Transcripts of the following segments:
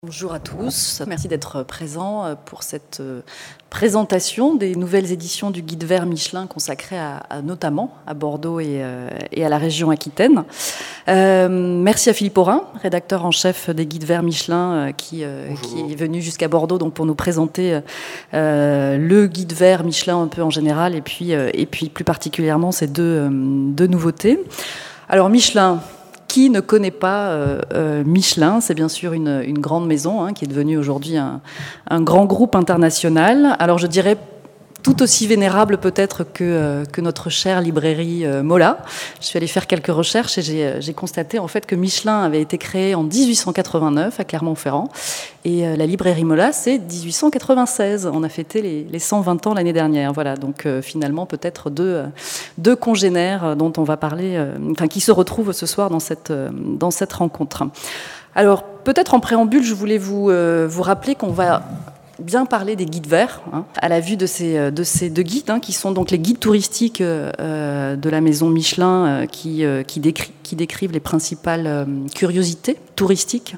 Bonjour à tous, merci d'être présents pour cette présentation des nouvelles éditions du Guide vert Michelin consacré notamment à Bordeaux et à la région Aquitaine. Merci à Philippe Aurin, rédacteur en chef des Guides verts Michelin, qui est venu jusqu'à Bordeaux donc pour nous présenter le Guide vert Michelin un peu en général et puis plus particulièrement ces deux nouveautés. Alors Michelin, qui ne connaît pas Michelin? C'est bien sûr une grande maison qui est devenue aujourd'hui un grand groupe international. Alors je dirais tout aussi vénérable peut-être que notre chère librairie Mola. Je suis allée faire quelques recherches et j'ai constaté en fait que Michelin avait été créé en 1889 à Clermont-Ferrand et la librairie Mola c'est 1896. On a fêté les 120 ans l'année dernière. Voilà, donc finalement peut-être deux congénères dont on va parler, qui se retrouvent ce soir dans cette rencontre. Alors peut-être en préambule, je voulais vous rappeler qu'on va bien parler des guides verts, à la vue de ces deux guides, qui sont donc les guides touristiques de la maison Michelin, qui décrivent les principales curiosités touristiques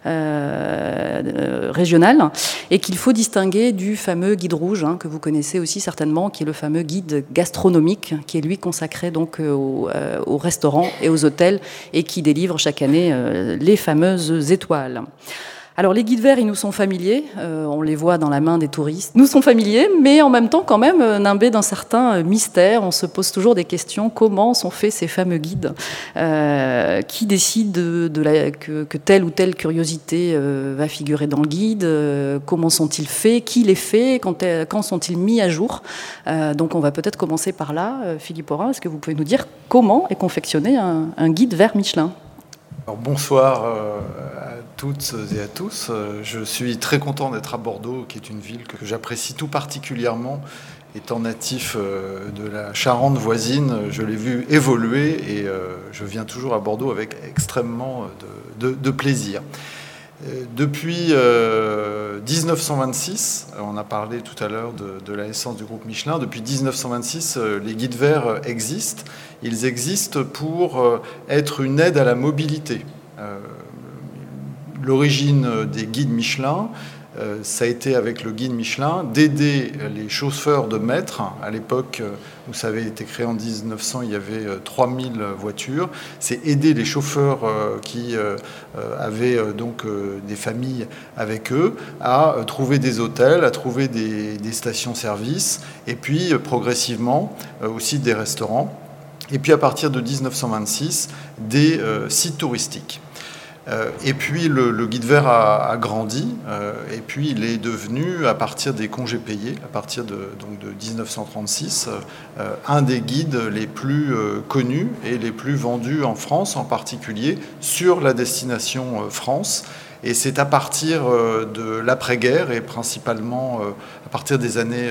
régionales, et qu'il faut distinguer du fameux guide rouge, que vous connaissez aussi certainement, qui est le fameux guide gastronomique, qui est lui consacré donc aux restaurants et aux hôtels, et qui délivre chaque année les fameuses étoiles. Alors les guides verts, ils nous sont familiers, on les voit dans la main des touristes, nous sont familiers, mais en même temps quand même nimbés d'un certain mystère. On se pose toujours des questions, comment sont faits ces fameux guides, qui décide que telle ou telle curiosité va figurer dans le guide, comment sont-ils faits, qui les fait, quand sont-ils mis à jour. Donc on va peut-être commencer par là. Philippe Aurin, est-ce que vous pouvez nous dire comment est confectionné un guide vert Michelin ? Alors, bonsoir à toutes et à tous. Je suis très content d'être à Bordeaux, qui est une ville que j'apprécie tout particulièrement. Étant natif de la Charente voisine, je l'ai vu évoluer et je viens toujours à Bordeaux avec extrêmement de plaisir. Depuis 1926, on a parlé tout à l'heure de la naissance du groupe Michelin, depuis 1926, les guides verts existent. Ils existent pour être une aide à la mobilité. L'origine des guides Michelin, ça a été avec le guide Michelin d'aider les chauffeurs de maître. À l'époque où ça avait été créé en 1900, il y avait 3000 voitures. C'est aider les chauffeurs qui avaient donc des familles avec eux à trouver des hôtels, à trouver des stations-service et puis progressivement aussi des restaurants. Et puis à partir de 1926, des sites touristiques. Et puis le guide vert a grandi, et puis il est devenu, à partir des congés payés, à partir de 1936, un des guides les plus connus et les plus vendus en France, en particulier sur la destination France. Et c'est à partir de l'après-guerre, et principalement à partir des années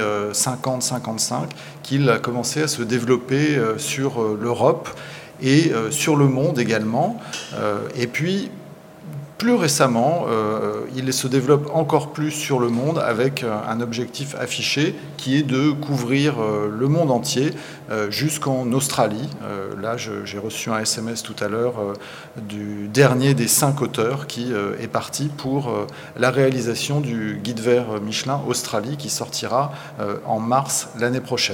50-55, qu'il a commencé à se développer sur l'Europe et sur le monde également. Et puis, plus récemment, il se développe encore plus sur le monde avec un objectif affiché qui est de couvrir le monde entier jusqu'en Australie. Là, j'ai reçu un SMS tout à l'heure du dernier des 5 auteurs qui est parti pour la réalisation du guide vert Michelin Australie qui sortira en mars l'année prochaine.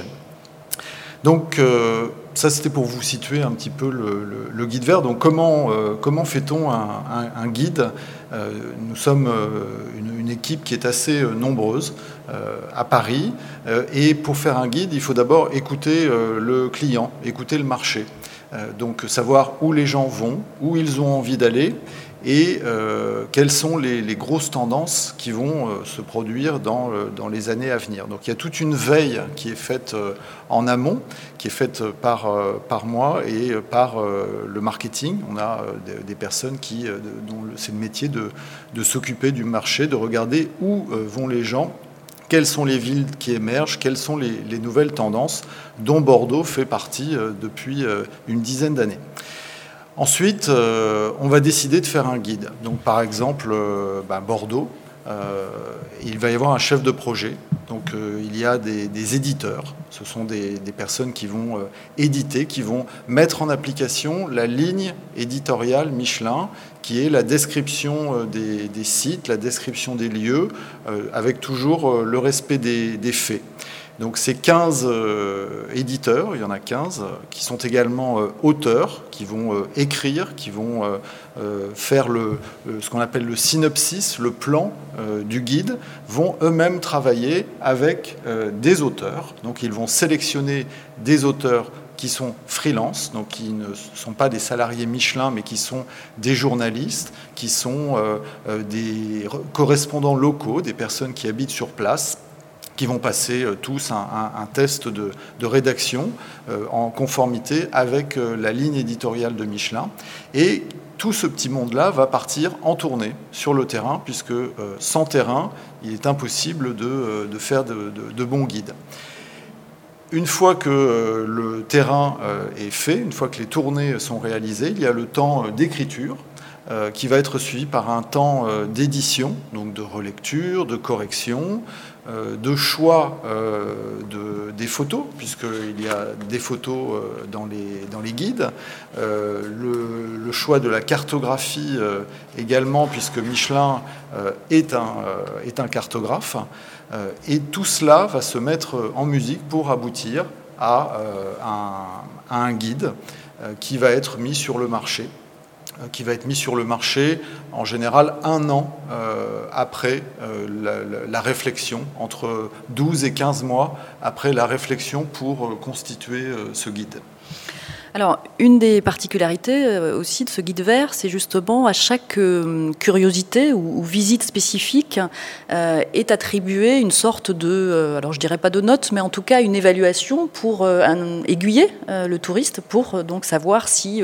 Donc ça, c'était pour vous situer un petit peu le guide vert. Donc comment fait-on un guide ? Nous sommes une équipe qui est assez nombreuse à Paris. Et pour faire un guide, il faut d'abord écouter le client, écouter le marché. Donc savoir où les gens vont, où ils ont envie d'aller et quelles sont les grosses tendances qui vont se produire dans les années à venir. Donc il y a toute une veille qui est faite en amont, qui est faite par moi et par le marketing. On a des personnes dont c'est le métier de s'occuper du marché, de regarder où vont les gens, quelles sont les villes qui émergent, quelles sont les nouvelles tendances dont Bordeaux fait partie depuis une dizaine d'années. Ensuite, on va décider de faire un guide. Donc, par exemple, Bordeaux il va y avoir un chef de projet. Donc il y a des éditeurs. Ce sont des personnes qui vont éditer, qui vont mettre en application la ligne éditoriale Michelin, qui est la description des sites, la description des lieux, avec toujours le respect des faits. Donc ces 15 éditeurs, il y en a 15, qui sont également auteurs, qui vont écrire, qui vont faire ce qu'on appelle le synopsis, le plan du guide, vont eux-mêmes travailler avec des auteurs. Donc ils vont sélectionner des auteurs qui sont freelance, donc qui ne sont pas des salariés Michelin, mais qui sont des journalistes, qui sont des correspondants locaux, des personnes qui habitent sur place, qui vont passer tous un test de rédaction en conformité avec la ligne éditoriale de Michelin. Et tout ce petit monde-là va partir en tournée sur le terrain, puisque sans terrain, il est impossible de faire de bons guides. Une fois que le terrain est fait, une fois que les tournées sont réalisées, il y a le temps d'écriture, qui va être suivi par un temps d'édition, donc de relecture, de correction, de choix des photos, puisqu'il y a des photos dans les guides, le choix de la cartographie également, puisque Michelin est un cartographe, et tout cela va se mettre en musique pour aboutir à un guide qui va être mis sur le marché. En général 1 an après la réflexion, entre 12 et 15 mois après la réflexion pour constituer ce guide. Alors, une des particularités aussi de ce guide vert, c'est justement à chaque curiosité ou visite spécifique est attribuée une sorte de, alors je dirais pas de note, mais en tout cas une évaluation pour aiguiller le touriste pour donc savoir si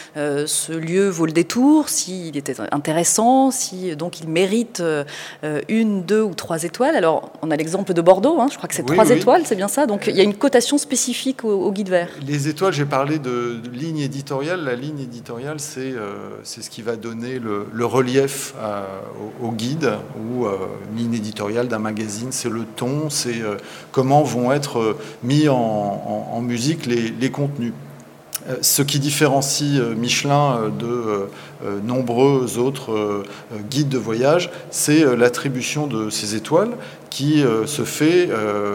ce lieu vaut le détour, s'il était intéressant, si donc il mérite 1, 2 ou 3 étoiles. Alors, on a l'exemple de Bordeaux, je crois que c'est 3 étoiles, c'est bien ça. Donc, il y a une cotation spécifique au guide vert. Les étoiles, j'ai parlé de ligne éditoriale. La ligne éditoriale, c'est ce qui va donner le relief au guide, ou ligne éditoriale d'un magazine, c'est le ton, c'est comment vont être mis en musique les contenus. Ce qui différencie Michelin de nombreux autres guides de voyage, c'est l'attribution de ces étoiles qui se fait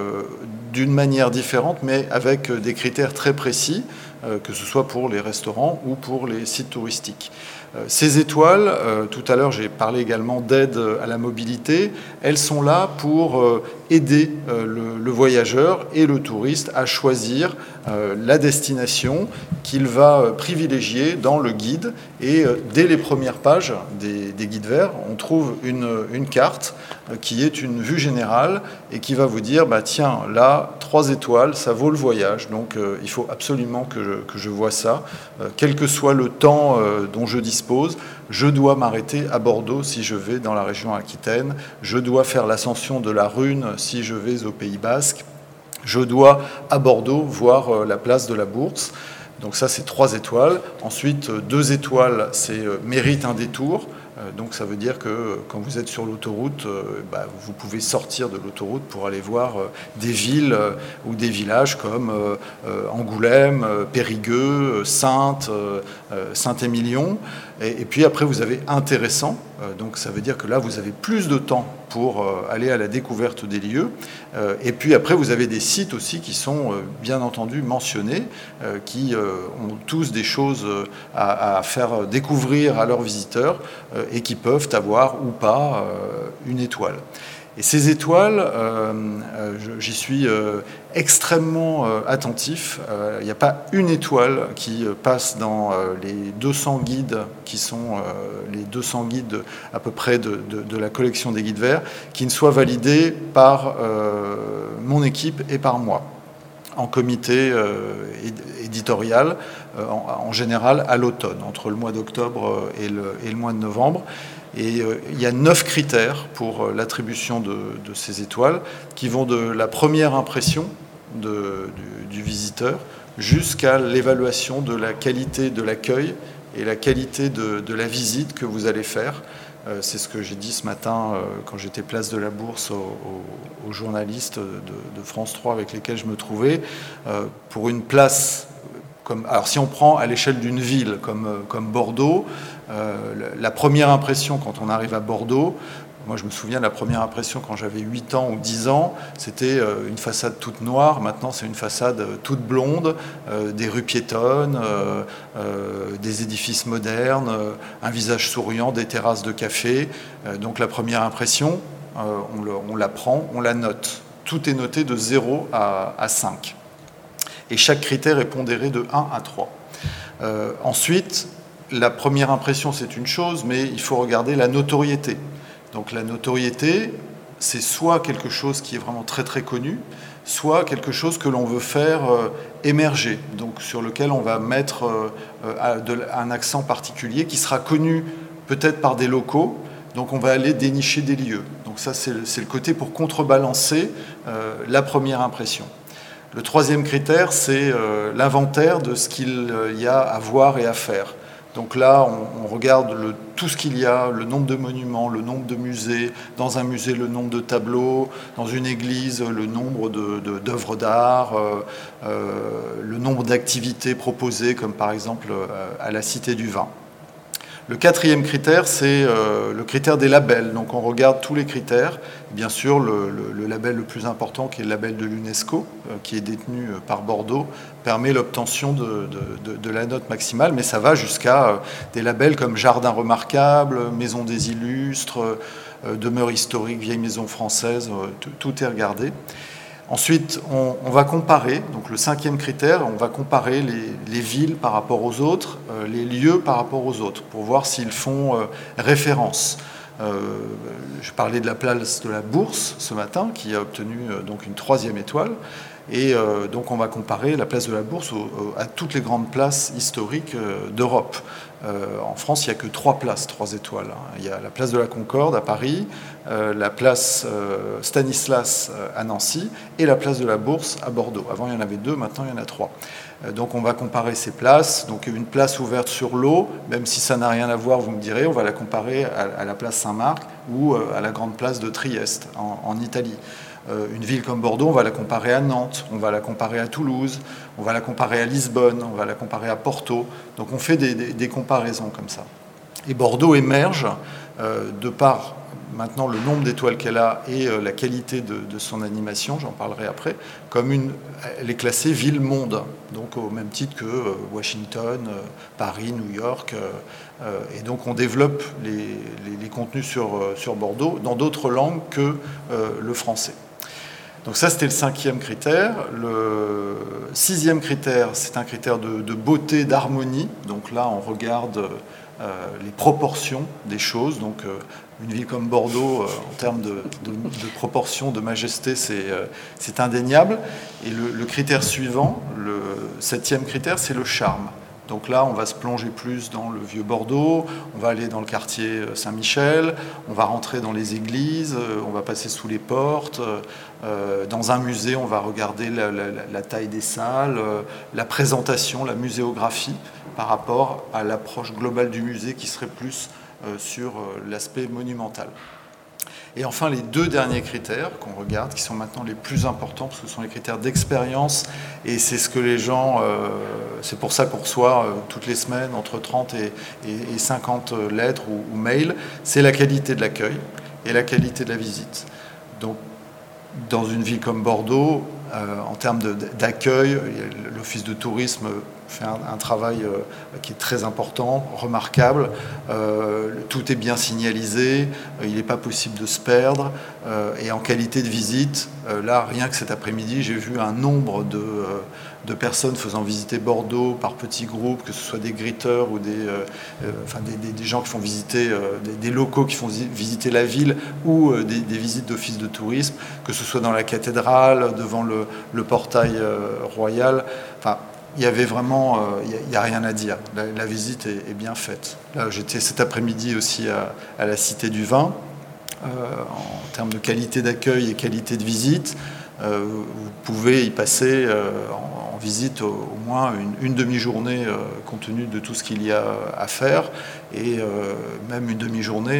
d'une manière différente, mais avec des critères très précis, que ce soit pour les restaurants ou pour les sites touristiques. Ces étoiles, tout à l'heure j'ai parlé également d'aide à la mobilité, elles sont là pour aider le voyageur et le touriste à choisir la destination qu'il va privilégier dans le guide. Et dès les premières pages des guides verts, on trouve une carte qui est une vue générale et qui va vous dire, tiens, là, 3 étoiles, ça vaut le voyage, donc il faut absolument que je vois ça. Quel que soit le temps dont je dispose, je dois m'arrêter à Bordeaux si je vais dans la région Aquitaine, je dois faire l'ascension de la Rune si je vais au Pays Basque, je dois à Bordeaux voir la place de la Bourse. Donc ça, c'est 3 étoiles. Ensuite, 2 étoiles, c'est mérite un détour. Donc ça veut dire que quand vous êtes sur l'autoroute, vous pouvez sortir de l'autoroute pour aller voir des villes ou des villages comme Angoulême, Périgueux, Saintes, Saint-Émilion. Et puis après, vous avez intéressant. Donc ça veut dire que là, vous avez plus de temps pour aller à la découverte des lieux. Et puis après, vous avez des sites aussi qui sont bien entendu mentionnés, qui ont tous des choses à faire découvrir à leurs visiteurs et qui peuvent avoir ou pas une étoile. Et ces étoiles, j'y suis extrêmement attentif. Il n'y a pas une étoile qui passe dans les 200 guides qui sont les 200 guides à peu près de la collection des guides verts qui ne soit validée par mon équipe et par moi en comité éditorial, en général à l'automne, entre le mois d'octobre et le mois de novembre. Et il y a 9 critères pour l'attribution de ces étoiles qui vont de la première impression du visiteur jusqu'à l'évaluation de la qualité de l'accueil et la qualité de la visite que vous allez faire. C'est ce que j'ai dit ce matin quand j'étais place de la Bourse aux journalistes de France 3 avec lesquels je me trouvais. Pour une place, alors si on prend à l'échelle d'une ville comme Bordeaux, la première impression quand on arrive à Bordeaux, moi, je me souviens de la première impression quand j'avais 8 ans ou 10 ans, c'était une façade toute noire. Maintenant, c'est une façade toute blonde, des rues piétonnes, des édifices modernes, un visage souriant, des terrasses de café. Donc la première impression, on la prend, on la note. Tout est noté de 0 à 5. Et chaque critère est pondéré de 1 à 3. Ensuite, la première impression, c'est une chose, mais il faut regarder la notoriété. Donc la notoriété, c'est soit quelque chose qui est vraiment très très connu, soit quelque chose que l'on veut faire émerger, donc sur lequel on va mettre un accent particulier qui sera connu peut-être par des locaux, donc on va aller dénicher des lieux. Donc ça, c'est le côté pour contrebalancer la première impression. Le troisième critère, c'est l'inventaire de ce qu'il y a à voir et à faire. Donc là, on regarde tout ce qu'il y a, le nombre de monuments, le nombre de musées, dans un musée, le nombre de tableaux, dans une église, le nombre d'œuvres d'art, le nombre d'activités proposées, comme par exemple à la Cité du Vin. Le quatrième critère, c'est le critère des labels. Donc on regarde tous les critères. Bien sûr, le label le plus important, qui est le label de l'UNESCO, qui est détenu par Bordeaux, permet l'obtention de la note maximale, mais ça va jusqu'à des labels comme Jardin remarquable, Maison des illustres, Demeure historique, Vieille maison française, tout est regardé. Ensuite, on va comparer, donc le cinquième critère, on va comparer les villes par rapport aux autres, les lieux par rapport aux autres, pour voir s'ils font référence. Je parlais de la place de la Bourse ce matin, qui a obtenu donc une 3e étoile, et donc on va comparer la place de la Bourse à toutes les grandes places historiques d'Europe. En France, il n'y a que 3 places, 3 étoiles. Il y a la place de la Concorde à Paris, la place Stanislas à Nancy et la place de la Bourse à Bordeaux. Avant, il y en avait 2, maintenant, il y en a 3. Donc, on va comparer ces places. Donc, une place ouverte sur l'eau, même si ça n'a rien à voir, vous me direz, on va la comparer à la place Saint-Marc ou à la grande place de Trieste, en Italie. Une ville comme Bordeaux, on va la comparer à Nantes, on va la comparer à Toulouse, on va la comparer à Lisbonne, on va la comparer à Porto. Donc on fait des comparaisons comme ça. Et Bordeaux émerge de par maintenant le nombre d'étoiles qu'elle a et la qualité de son animation, j'en parlerai après, elle est classée ville-monde, donc au même titre que Washington, Paris, New York. Et donc on développe les contenus sur Bordeaux dans d'autres langues que le français. Donc ça, c'était le 5e critère. Le 6e critère, c'est un critère de beauté, d'harmonie. Donc là, on regarde les proportions des choses. Donc une ville comme Bordeaux, en termes de proportions, de majesté, c'est indéniable. Et le critère suivant, le 7e critère, c'est le charme. Donc là, on va se plonger plus dans le vieux Bordeaux, on va aller dans le quartier Saint-Michel, on va rentrer dans les églises, on va passer sous les portes. Dans un musée, on va regarder la taille des salles, la présentation, la muséographie par rapport à l'approche globale du musée qui serait plus sur l'aspect monumental. Et enfin, les 2 derniers critères qu'on regarde, qui sont maintenant les plus importants, parce que ce sont les critères d'expérience, et c'est ce que les gens... c'est pour ça qu'on reçoit toutes les semaines entre 30 et 50 lettres ou mails, c'est la qualité de l'accueil et la qualité de la visite. Donc, dans une ville comme Bordeaux, en termes d'accueil, l'Office de tourisme fait un travail qui est très important, remarquable. Tout est bien signalisé, il n'est pas possible de se perdre. Et en qualité de visite, là, rien que cet après-midi, j'ai vu un nombre de personnes faisant visiter Bordeaux par petits groupes, que ce soit des greeters ou des gens qui font visiter, des locaux qui font visiter la ville ou des visites d'office de tourisme, que ce soit dans la cathédrale, devant le portail royal. Enfin, il y avait vraiment, il n'y a rien à dire. La visite est bien faite. Là, j'étais cet après-midi aussi à la Cité du Vin, en termes de qualité d'accueil et qualité de visite. vous pouvez y passer en visite au moins une demi-journée compte tenu de tout ce qu'il y a à faire. Et même une demi-journée,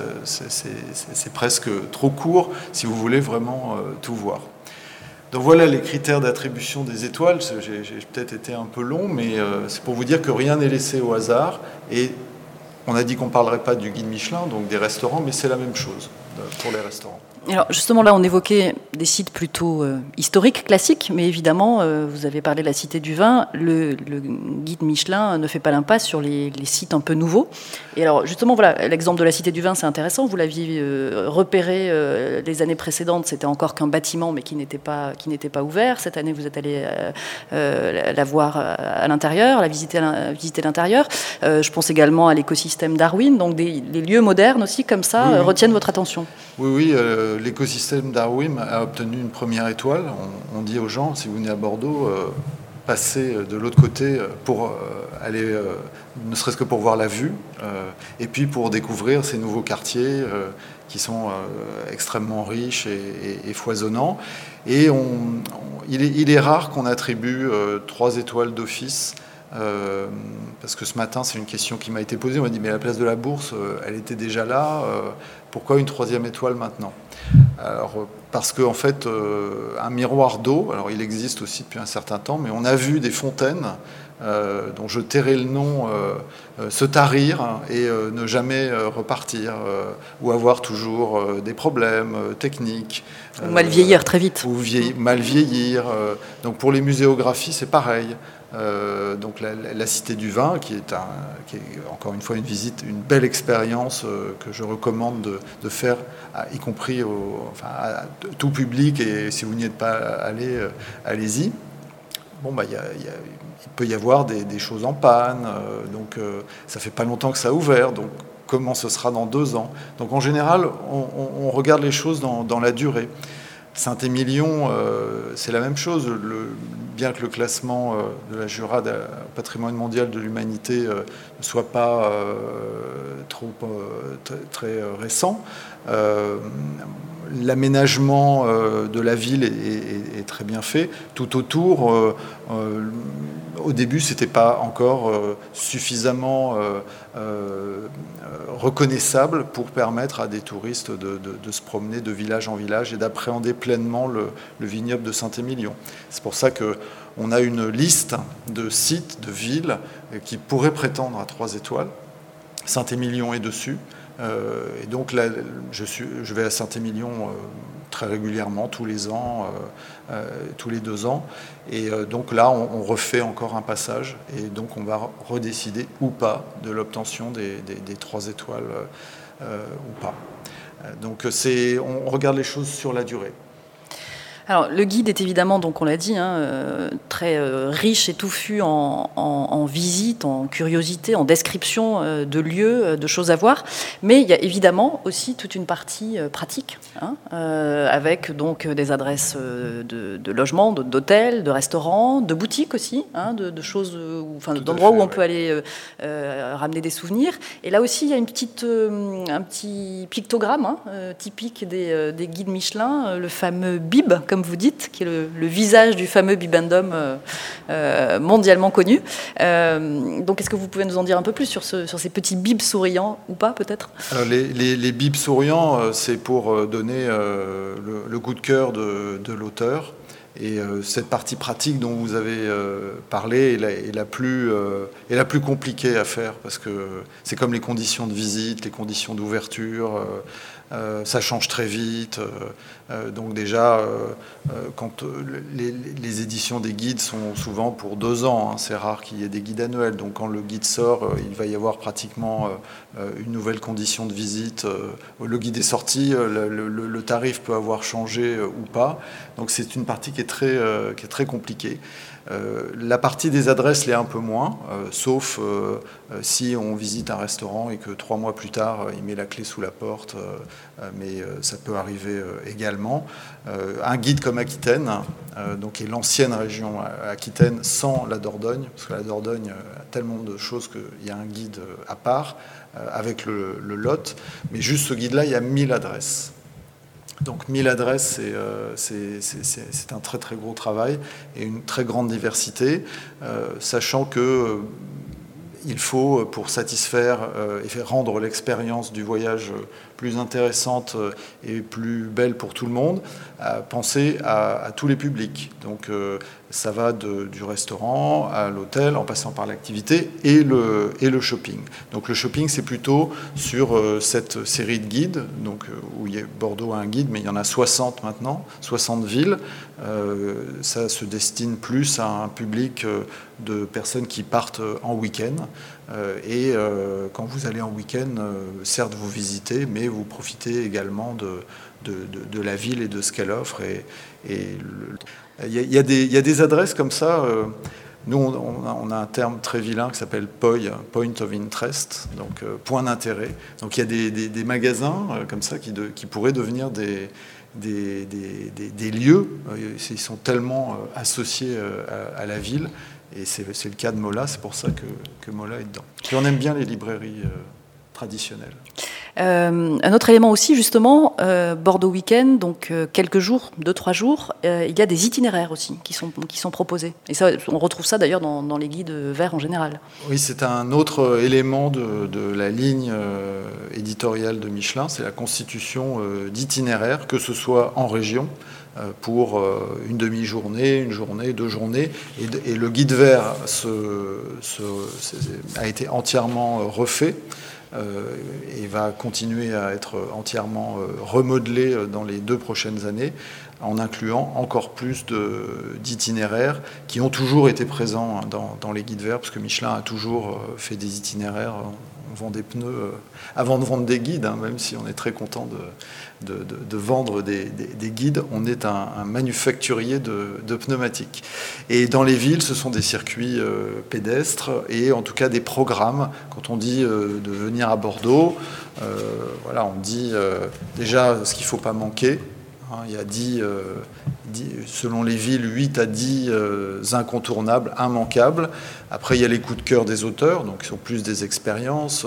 c'est presque trop court si vous voulez vraiment tout voir. Donc voilà les critères d'attribution des étoiles. J'ai peut-être été un peu long, mais c'est pour vous dire que rien n'est laissé au hasard. Et on a dit qu'on ne parlerait pas du guide Michelin, donc des restaurants, mais c'est la même chose pour les restaurants. Alors justement, là, on évoquait des sites plutôt historiques, classiques, mais évidemment, vous avez parlé de la Cité du Vin. Le guide Michelin ne fait pas l'impasse sur les sites un peu nouveaux. Et alors justement, voilà, l'exemple de la Cité du Vin, c'est intéressant. Vous l'aviez repéré les années précédentes, c'était encore qu'un bâtiment, mais qui n'était pas ouvert. Cette année, vous êtes allé la voir à l'intérieur, la visiter l'intérieur. Je pense également à l'écosystème Darwin, donc les lieux modernes aussi, comme ça, oui. Retiennent votre attention. Oui, l'écosystème Darwin a obtenu une première étoile. On dit aux gens, si vous venez à Bordeaux, passez de l'autre côté pour aller, ne serait-ce que pour voir la vue, et puis pour découvrir ces nouveaux quartiers qui sont extrêmement riches et foisonnants. Et il est rare qu'on attribue 3 étoiles d'office. Parce que ce matin, c'est une question qui m'a été posée. On m'a dit, mais la place de la Bourse, elle était déjà là. Pourquoi une 3e étoile maintenant ? Alors, parce qu'en fait, un miroir d'eau, alors il existe aussi depuis un certain temps, mais on a vu des fontaines dont je tairai le nom, se tarir et ne jamais repartir, ou avoir toujours des problèmes techniques. Ou mal vieillir très vite. Ou mal vieillir. Donc pour les muséographies, c'est pareil. Donc la Cité du Vin, qui est encore une fois une visite, une belle expérience que je recommande de faire, y compris à tout public, et si vous n'y êtes pas allé, allez-y. Bon, il peut y avoir des choses en panne, donc ça fait pas longtemps que ça a ouvert, donc comment ce sera dans 2 ans. Donc en général, on regarde les choses dans la durée. Saint-Émilion, c'est la même chose. Bien que le classement de la Jurade au patrimoine mondial de l'humanité ne soit pas très récent, l'aménagement de la ville est très bien fait. Tout autour, au début, c'était pas encore suffisamment reconnaissable pour permettre à des touristes de se promener de village en village et d'appréhender pleinement le vignoble de Saint-Émilion. C'est pour ça qu'on a une liste de sites, de villes qui pourraient prétendre à 3 étoiles. Saint-Émilion est dessus. Et donc là, je vais à Saint-Émilion très régulièrement, tous les ans, tous les 2 ans. Et donc là, on refait encore un passage. Et donc on va redécider ou pas de l'obtention des 3 étoiles ou pas. Donc on regarde les choses sur la durée. Alors, le guide est évidemment, donc on l'a dit, très riche et touffu en visites, en curiosités, en description de lieux, de choses à voir. Mais il y a évidemment aussi toute une partie pratique, avec donc des adresses de logements, d'hôtels, de restaurants, de boutiques aussi, de choses, d'endroits où on peut aller ramener des souvenirs. Et là aussi, il y a un petit pictogramme typique des guides Michelin, le fameux bib, comme vous dites, qui est le visage du fameux bibendum mondialement connu. Donc, est-ce que vous pouvez nous en dire un peu plus sur ces petits bibs souriants ou pas, peut-être ? Alors, les bibs souriants, c'est pour donner le coup de cœur de l'auteur. Et cette partie pratique dont vous avez parlé est la plus compliquée à faire, parce que c'est comme les conditions de visite, les conditions d'ouverture. Ça change très vite. Donc déjà, quand les éditions des guides sont souvent pour 2 ans, c'est rare qu'il y ait des guides annuels. Donc quand le guide sort, il va y avoir pratiquement une nouvelle condition de visite. Le guide est sorti, le tarif peut avoir changé ou pas. Donc c'est une partie qui est très compliquée. La partie des adresses l'est un peu moins, sauf si on visite un restaurant et que 3 mois plus tard, il met la clé sous la porte, mais ça peut arriver également. Un guide comme Aquitaine, donc qui est l'ancienne région Aquitaine sans la Dordogne, parce que la Dordogne a tellement de choses qu'il y a un guide à part, avec le Lot, mais juste ce guide-là, il y a 1000 adresses. Donc 1000 adresses, c'est un très très gros travail et une très grande diversité, sachant que il faut, pour satisfaire et rendre l'expérience du voyage plus intéressante et plus belle pour tout le monde, penser à tous les publics. Donc ça va du restaurant à l'hôtel, en passant par l'activité et le shopping. Donc le shopping, c'est plutôt sur cette série de guides, donc, où Bordeaux a un guide, mais il y en a 60 maintenant, 60 villes. Ça se destine plus à un public de personnes qui partent en week-end. Et quand vous allez en week-end, certes vous visitez, mais vous profitez également de la ville et de ce qu'elle offre. Il y a des adresses comme ça. Nous, on a un terme très vilain qui s'appelle POI, Point of Interest, donc point d'intérêt. Donc il y a des magasins comme ça qui pourraient devenir des lieux. Ils sont tellement associés à la ville. Et c'est le cas de Mola, c'est pour ça que Mola est dedans. Et on aime bien les librairies traditionnelles. Un autre élément aussi, justement, Bordeaux Week-end, donc quelques jours, 2-3 jours, il y a des itinéraires aussi qui sont proposés. Et ça, on retrouve ça d'ailleurs dans les guides verts en général. Oui, c'est un autre élément de la ligne éditoriale de Michelin, c'est la constitution d'itinéraires, que ce soit en région, pour une demi-journée, une journée, 2 journées. Et le guide vert a été entièrement refait et va continuer à être entièrement remodelé dans les 2 prochaines années, en incluant encore plus d'itinéraires qui ont toujours été présents dans les guides verts, parce que Michelin a toujours fait des itinéraires. On vend des pneus avant de vendre des guides, même si on est très content de vendre des guides. On est un manufacturier de pneumatiques. Et dans les villes, ce sont des circuits pédestres et en tout cas des programmes. Quand on dit de venir à Bordeaux, voilà, on dit déjà ce qu'il ne faut pas manquer. Il y a selon les villes, 8 à 10 incontournables, immanquables. Après, il y a les coups de cœur des auteurs, donc qui sont plus des expériences.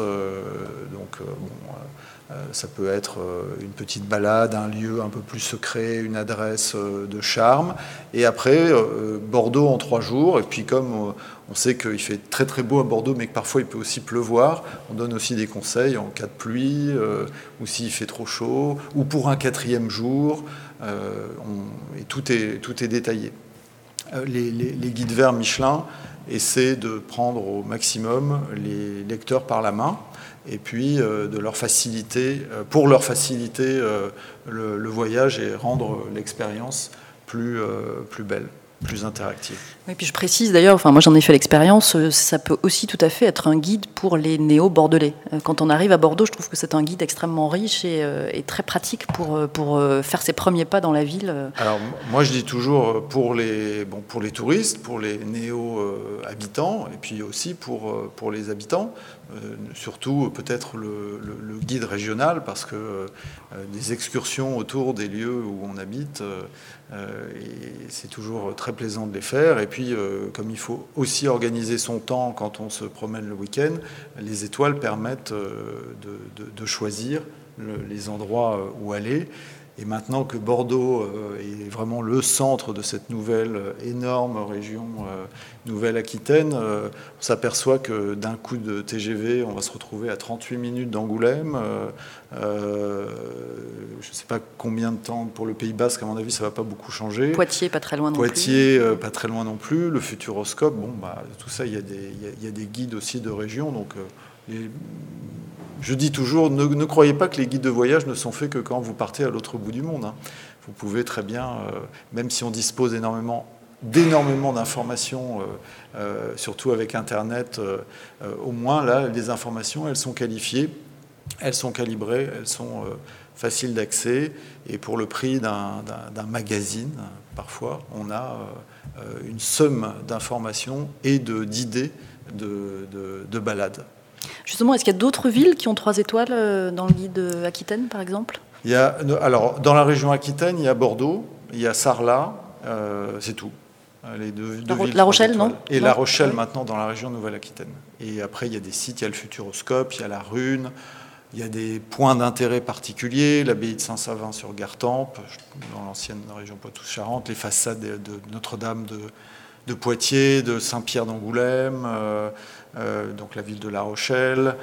Ça peut être une petite balade, un lieu un peu plus secret, une adresse de charme. Et après, Bordeaux en 3 jours. Et puis comme on sait qu'il fait très très beau à Bordeaux, mais que parfois il peut aussi pleuvoir, on donne aussi des conseils en cas de pluie, ou s'il fait trop chaud, ou pour un 4e jour. Et tout est détaillé. Les guides verts Michelin essaient de prendre au maximum les lecteurs par la main, et puis de leur faciliter, pour leur faciliter le voyage et rendre l'expérience plus belle, plus interactive. Oui, puis je précise d'ailleurs, moi j'en ai fait l'expérience, ça peut aussi tout à fait être un guide pour les néo-bordelais. Quand on arrive à Bordeaux, je trouve que c'est un guide extrêmement riche et très pratique pour faire ses premiers pas dans la ville. Alors moi je dis toujours pour les touristes, pour les néo-habitants, et puis aussi pour les habitants, surtout peut-être le guide régional, parce que des excursions autour des lieux où on habite, et c'est toujours très plaisant de les faire. Et puis, comme il faut aussi organiser son temps quand on se promène le week-end, les étoiles permettent de choisir les endroits où aller. Et maintenant que Bordeaux est vraiment le centre de cette nouvelle énorme région Nouvelle-Aquitaine, on s'aperçoit que d'un coup de TGV, on va se retrouver à 38 minutes d'Angoulême. Je ne sais pas combien de temps pour le Pays Basque, à mon avis, ça ne va pas beaucoup changer. Poitiers, pas très loin non plus. Poitiers, pas très loin non plus. Le Futuroscope, tout ça, il y a des guides aussi de région. Donc, je dis toujours, ne croyez pas que les guides de voyage ne sont faits que quand vous partez à l'autre bout du monde. Vous pouvez très bien, même si on dispose d'énormément d'informations, surtout avec Internet, au moins là, les informations, elles sont qualifiées, elles sont calibrées, elles sont faciles d'accès. Et pour le prix d'un magazine, parfois, on a une somme d'informations et d'idées de balades. Justement, est-ce qu'il y a d'autres villes qui ont 3 étoiles dans le guide Aquitaine, par exemple ? Alors, dans la région Aquitaine, il y a Bordeaux, il y a Sarlat, c'est tout. Les deux villes. La Rochelle, non ? Et La Rochelle, maintenant, dans la région Nouvelle-Aquitaine. Et après, il y a des sites, il y a le Futuroscope, il y a la Rune, Il y a des points d'intérêt particuliers, l'abbaye de Saint-Savin sur Gartempe, dans l'ancienne région Poitou-Charentes, les façades de Notre-Dame de Poitiers, de Saint-Pierre d'Angoulême, donc la ville de La Rochelle.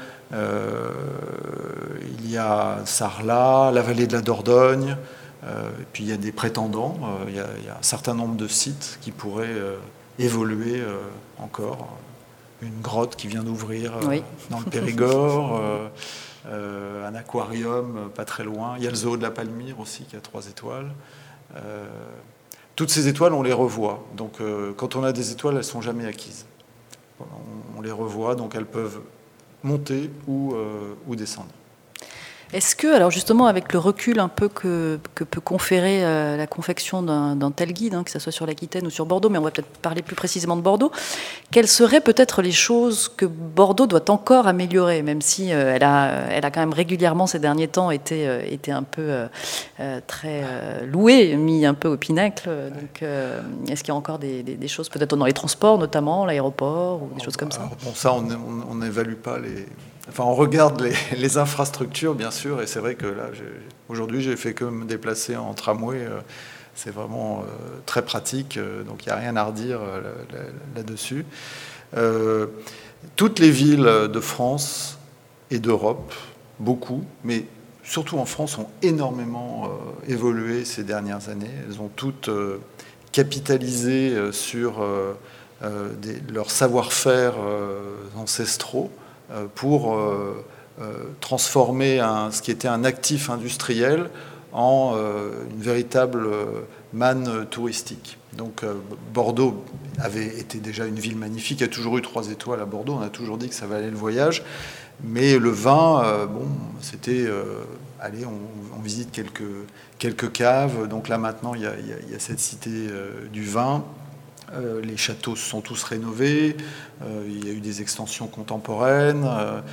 Il y a Sarlat, la vallée de la Dordogne. Et puis il y a des prétendants. Il y a un certain nombre de sites qui pourraient évoluer encore. Une grotte qui vient d'ouvrir dans le Périgord. Un aquarium pas très loin. Il y a le zoo de la Palmyre aussi qui a 3 étoiles. Toutes ces étoiles, on les revoit. Donc quand on a des étoiles, elles ne sont jamais acquises. On les revoit, donc elles peuvent monter ou descendre. Est-ce que, alors justement, avec le recul un peu que peut conférer la confection d'un tel guide, que ce soit sur l'Aquitaine ou sur Bordeaux, mais on va peut-être parler plus précisément de Bordeaux, quelles seraient peut-être les choses que Bordeaux doit encore améliorer, même si elle a quand même régulièrement ces derniers temps été un peu très louée, mis un peu au pinacle. Donc, est-ce qu'il y a encore des choses, peut-être dans les transports notamment, l'aéroport, ou des choses comme ça? Bon, ça, on n'évalue pas les... Enfin, on regarde les infrastructures, bien sûr, et c'est vrai que là, aujourd'hui, j'ai fait que me déplacer en tramway. C'est vraiment très pratique, donc il n'y a rien à redire là-dessus. Toutes les villes de France et d'Europe, beaucoup, mais surtout en France, ont énormément évolué ces dernières années. Elles ont toutes capitalisé sur leur savoir-faire ancestraux, pour transformer ce qui était un actif industriel en une véritable manne touristique. Donc Bordeaux avait été déjà une ville magnifique, il y a toujours eu 3 étoiles à Bordeaux, on a toujours dit que ça valait le voyage, mais le vin, c'était... allez, on visite quelques caves, donc là maintenant il y a cette cité du vin. Les châteaux se sont tous rénovés, il y a eu des extensions contemporaines.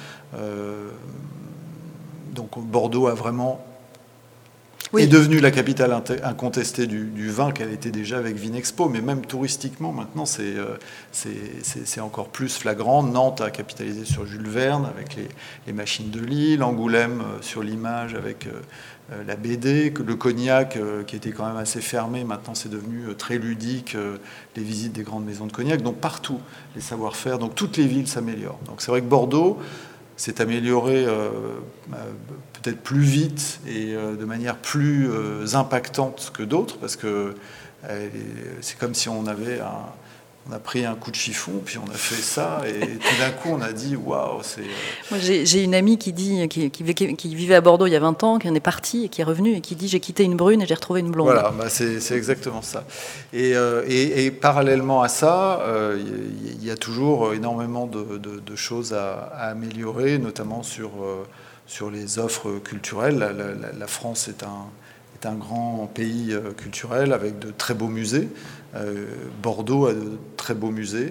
Donc Bordeaux a vraiment est devenue la capitale incontestée du vin qu'elle était déjà avec Vinexpo, mais même touristiquement maintenant c'est encore plus flagrant. Nantes a capitalisé sur Jules Verne avec les machines de Lille, Angoulême sur l'image avec la BD, le Cognac qui était quand même assez fermé, maintenant c'est devenu très ludique, les visites des grandes maisons de Cognac, donc partout les savoir-faire, donc toutes les villes s'améliorent. Donc c'est vrai que Bordeaux s'est amélioré peut-être plus vite et de manière plus impactante que d'autres, parce que c'est comme si on a pris un coup de chiffon, puis on a fait ça, et tout d'un coup, on a dit « waouh ». Moi, j'ai une amie qui vivait à Bordeaux il y a 20 ans, qui en est partie et qui est revenue, et qui dit « j'ai quitté une brune et j'ai retrouvé une blonde ». Voilà, c'est exactement ça. Et parallèlement à ça, il y a toujours énormément de choses à améliorer, notamment sur les offres culturelles. La France est un grand pays culturel avec de très beaux musées. Bordeaux a de très beaux musées.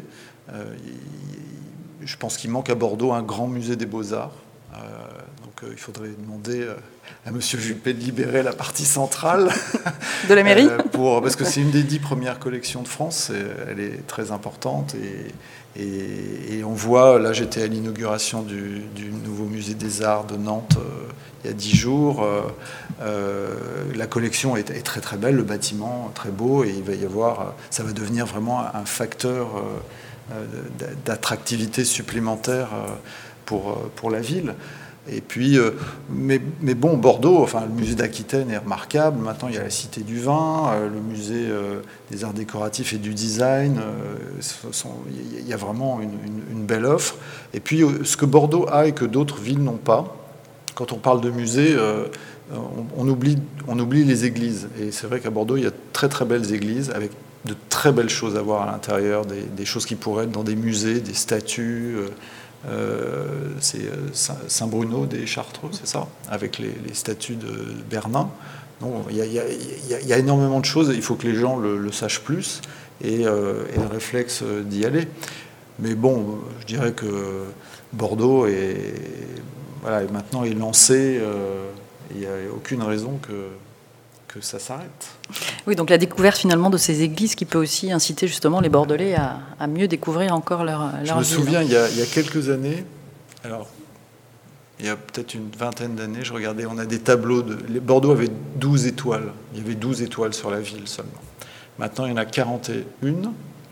Je pense qu'il manque à Bordeaux un grand musée des Beaux-Arts. Donc il faudrait demander à M. Juppé de libérer la partie centrale. De la mairie parce que c'est une des 10 premières collections de France. Elle est très importante. Et on voit, là j'étais à l'inauguration du nouveau musée des Arts de Nantes il y a 10 jours. La collection est très très belle, le bâtiment très beau, et il va y avoir, ça va devenir vraiment un facteur d'attractivité supplémentaire pour la ville. Et puis, mais bon, Bordeaux, enfin le musée d'Aquitaine est remarquable. Maintenant, il y a la Cité du Vin, le musée des arts décoratifs et du design. Il y a vraiment une belle offre. Et puis, ce que Bordeaux a et que d'autres villes n'ont pas, quand on parle de musée, on oublie les églises. Et c'est vrai qu'à Bordeaux, il y a très très belles églises avec de très belles choses à voir à l'intérieur, des choses qui pourraient être dans des musées, des statues. C'est Saint-Bruno des Chartreux, c'est ça, avec les statues de Bernin. Donc, il y a énormément de choses, il faut que les gens le sachent plus et le réflexe d'y aller. Mais bon, je dirais que Bordeaux est maintenant lancé, il n'y a aucune raison que ça s'arrête. Oui, donc la découverte finalement de ces églises qui peut aussi inciter justement les Bordelais à mieux découvrir encore leur ville. Je me souviens, il y a quelques années, alors il y a peut-être une vingtaine d'années, je regardais, on a des tableaux Bordeaux avait 12 étoiles. Il y avait 12 étoiles sur la ville seulement. Maintenant, il y en a 41.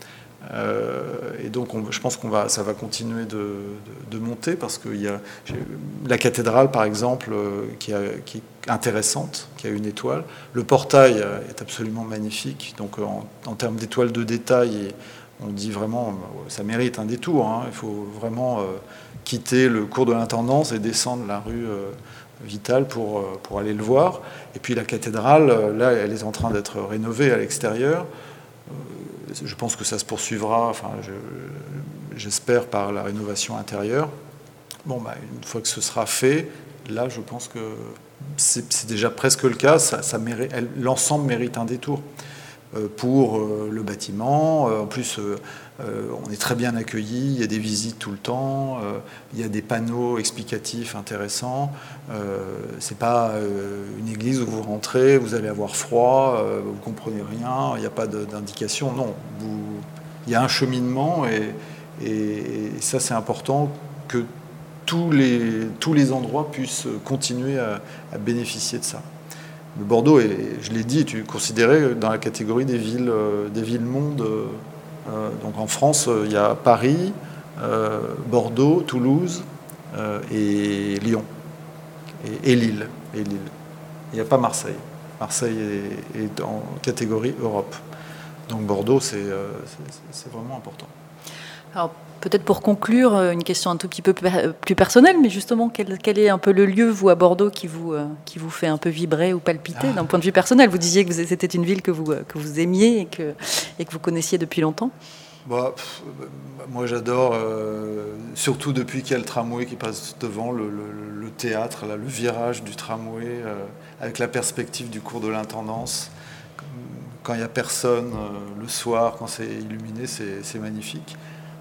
Et donc, je pense ça va continuer de monter parce qu'il y a la cathédrale, par exemple, qui est intéressante, qui a une étoile. Le portail est absolument magnifique. Donc, en termes d'étoiles de détail, on dit vraiment, ça mérite un détour. Hein. Il faut vraiment quitter le cours de l'Intendance et descendre la rue Vital pour aller le voir. Et puis la cathédrale, là, elle est en train d'être rénovée à l'extérieur. Je pense que ça se poursuivra, enfin, j'espère, par la rénovation intérieure. Bon, une fois que ce sera fait, là, je pense que c'est déjà presque le cas. L'ensemble mérite un détour pour le bâtiment. En plus, on est très bien accueillis. Il y a des visites tout le temps. Il y a des panneaux explicatifs intéressants. C'est pas une église où vous rentrez, vous allez avoir froid, vous comprenez rien. Il n'y a pas d'indication. Non, il y a un cheminement et ça, c'est important que tous les endroits puissent continuer à bénéficier de ça. Le Bordeaux est, je l'ai dit, est considéré dans la catégorie des villes-mondes. Donc en France, il y a Paris, Bordeaux, Toulouse et Lyon et Lille. Il n'y a pas Marseille. Marseille est en catégorie Europe. Donc Bordeaux, c'est vraiment important. Alors, peut-être pour conclure, une question un tout petit peu plus personnelle, mais justement, quel est un peu le lieu, vous, à Bordeaux, qui vous fait un peu vibrer ou palpiter d'un point de vue personnel? Vous disiez que c'était une ville que vous aimiez et que vous connaissiez depuis longtemps. Moi, j'adore, surtout depuis qu'il y a le tramway qui passe devant le théâtre, là, le virage du tramway, avec la perspective du cours de l'Intendance. Quand il n'y a personne, le soir, quand c'est illuminé, c'est magnifique.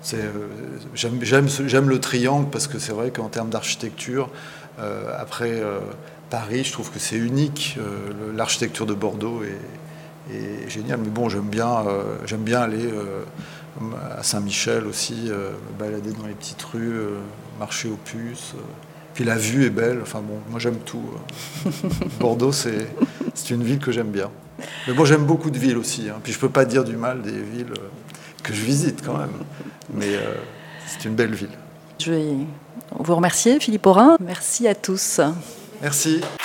J'aime le triangle parce que c'est vrai qu'en termes d'architecture, après Paris, je trouve que c'est unique. L'architecture de Bordeaux est géniale. Mais bon, j'aime bien aller à Saint-Michel aussi, me balader dans les petites rues, marcher aux puces. Puis la vue est belle. Enfin bon, moi j'aime tout. Bordeaux, c'est une ville que j'aime bien. Mais bon, j'aime beaucoup de villes aussi. Hein. Puis je peux pas dire du mal des villes que je visite quand même. Mais c'est une belle ville. Je vais vous remercier, Philippe Aurin. Merci à tous. Merci.